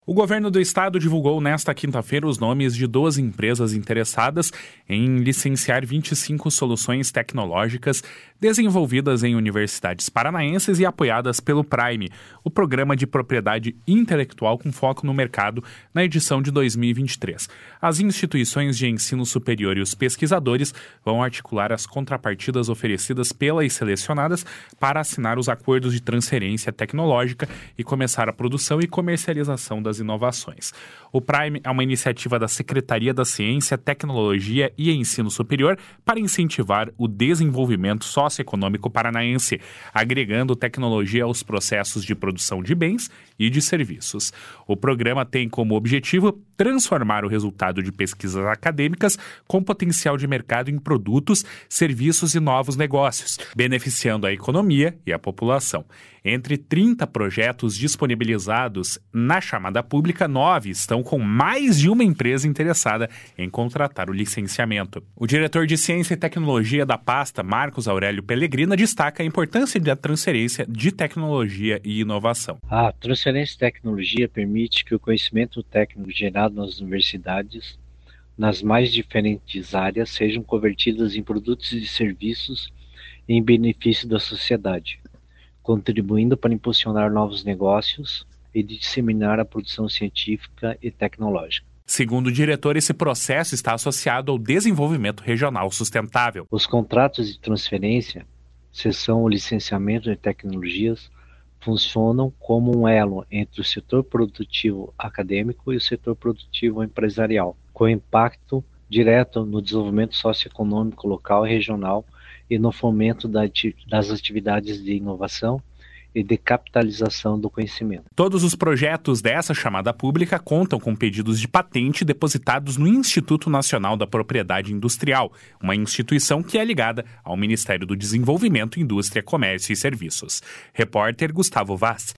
O governo do estado divulgou nesta quinta-feira os nomes de 12 empresas interessadas em licenciar 25 soluções tecnológicas desenvolvidas em universidades paranaenses e apoiadas pelo Prime, o Programa de Propriedade Intelectual com foco no mercado, na edição de 2023. As instituições de ensino superior e os pesquisadores vão articular as contrapartidas oferecidas pelas selecionadas para assinar os acordos de transferência tecnológica e começar a produção e comercialização das inovações. O Prime é uma iniciativa da Secretaria da Ciência, Tecnologia e Ensino Superior para incentivar o desenvolvimento socioeconômico paranaense, agregando tecnologia aos processos de produção de bens e de serviços. O programa tem como objetivo transformar o resultado de pesquisas acadêmicas com potencial de mercado em produtos, serviços e novos negócios, beneficiando a economia e a população. Entre 30 projetos disponibilizados na chamada pública, 9 estão com mais de uma empresa interessada em contratar o licenciamento. O diretor de Ciência e Tecnologia da pasta, Marcos Aurélio Pellegrina, destaca a importância da transferência de tecnologia e inovação. A transferência de tecnologia permite que o conhecimento técnico gerado nas universidades, nas mais diferentes áreas, sejam convertidos em produtos e serviços em benefício da sociedade, contribuindo para impulsionar novos negócios e disseminar a produção científica e tecnológica. Segundo o diretor, esse processo está associado ao desenvolvimento regional sustentável. Os contratos de transferência, seção o licenciamento de tecnologias, funcionam como um elo entre o setor produtivo acadêmico e o setor produtivo empresarial, com impacto direto no desenvolvimento socioeconômico local e regional e no fomento das atividades de inovação e de capitalização do conhecimento. Todos os projetos dessa chamada pública contam com pedidos de patente depositados no Instituto Nacional da Propriedade Industrial, uma instituição que é ligada ao Ministério do Desenvolvimento, Indústria, Comércio e Serviços. Repórter Gustavo Vaz.